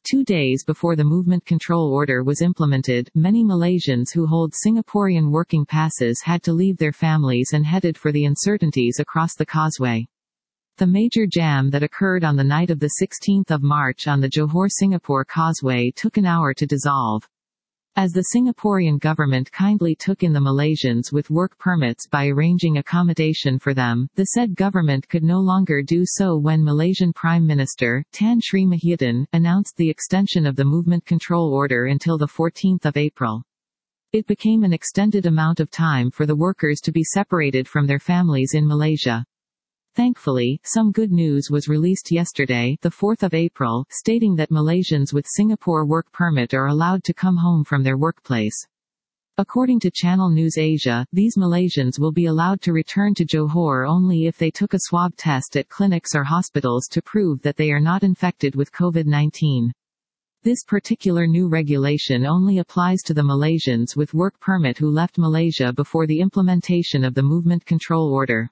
2 days before the movement control order was implemented, many Malaysians who hold Singaporean working passes had to leave their families and headed for the uncertainties across the causeway. The major jam that occurred on the night of 16 March on the Johor-Singapore Causeway took an hour to dissolve. As the Singaporean government kindly took in the Malaysians with work permits by arranging accommodation for them, the said government could no longer do so when Malaysian Prime Minister, Tan Sri Muhyiddin, announced the extension of the movement control order until 14 April. It became an extended amount of time for the workers to be separated from their families in Malaysia. Thankfully, some good news was released yesterday, the 4th of April, stating that Malaysians with Singapore work permit are allowed to come home from their workplace. According to Channel News Asia, these Malaysians will be allowed to return to Johor only if they took a swab test at clinics or hospitals to prove that they are not infected with COVID-19. This particular new regulation only applies to the Malaysians with work permit who left Malaysia before the implementation of the movement control order.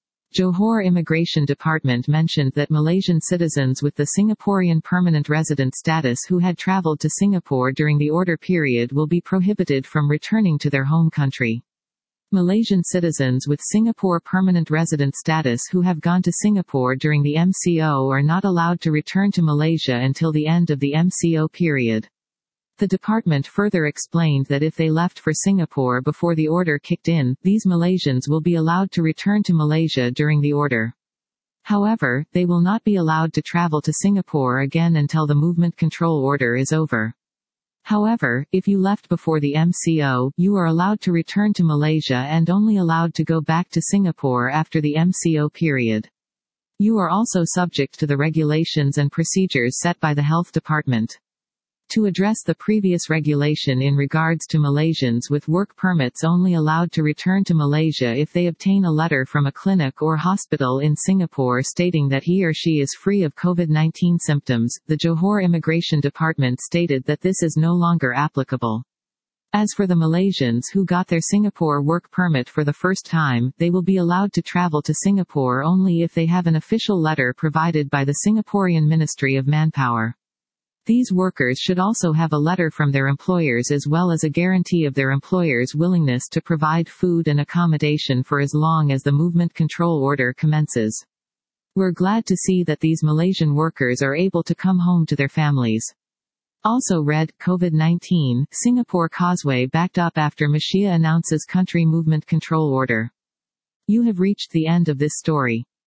Johor Immigration Department mentioned that Malaysian citizens with the Singaporean permanent resident status who had travelled to Singapore during the order period will be prohibited from returning to their home country. Malaysian citizens with Singapore permanent resident status who have gone to Singapore during the MCO are not allowed to return to Malaysia until the end of the MCO period. The department further explained that if they left for Singapore before the order kicked in, these Malaysians will be allowed to return to Malaysia during the order. However, they will not be allowed to travel to Singapore again until the movement control order is over. However, if you left before the MCO, you are allowed to return to Malaysia and only allowed to go back to Singapore after the MCO period. You are also subject to the regulations and procedures set by the Health Department. To address the previous regulation in regards to Malaysians with work permits only allowed to return to Malaysia if they obtain a letter from a clinic or hospital in Singapore stating that he or she is free of COVID-19 symptoms, the Johor Immigration Department stated that this is no longer applicable. As for the Malaysians who got their Singapore work permit for the first time, they will be allowed to travel to Singapore only if they have an official letter provided by the Singaporean Ministry of Manpower. These workers should also have a letter from their employers as well as a guarantee of their employer's willingness to provide food and accommodation for as long as the movement control order commences. We're glad to see that these Malaysian workers are able to come home to their families. Also read, COVID-19, Singapore Causeway backed up after Malaysia announces country movement control order. You have reached the end of this story.